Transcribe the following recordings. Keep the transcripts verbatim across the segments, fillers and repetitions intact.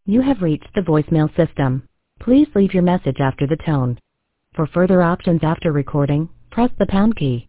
You have reached the voicemail system. Please leave your message after the tone. For further options after recording, press the pound key.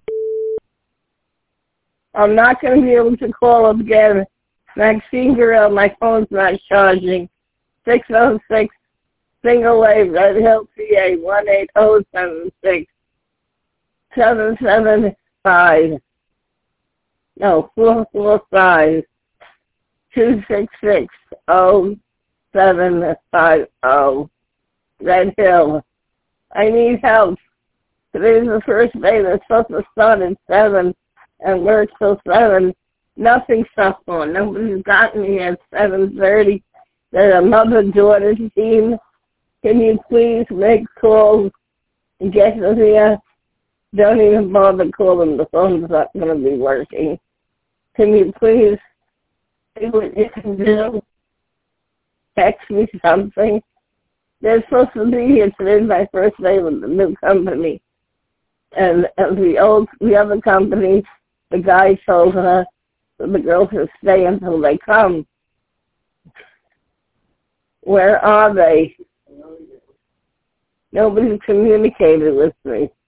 I'm not going to be able to call again. Maxine Gorell, my phone's not charging. six oh six, Single Way, Red Hill, P A, one eight zero seven six, seven seven five. No, four four five, two six six, zero seven five zero. Red Hill. I need help. Today's the first day that's supposed to start at seven and work till seven. Nothing's up on. Nobody's gotten me at seven thirty. There's a mother-daughter team. Can you please make calls and get us here? Don't even bother calling. The phone's not going to be working. Can you please see what you can do? Text me something. They're supposed to be here. Today's my first day with the new company. And, and the old, the other company, the guy told her that the girls should stay until they come. Where are they? Nobody's communicated with me.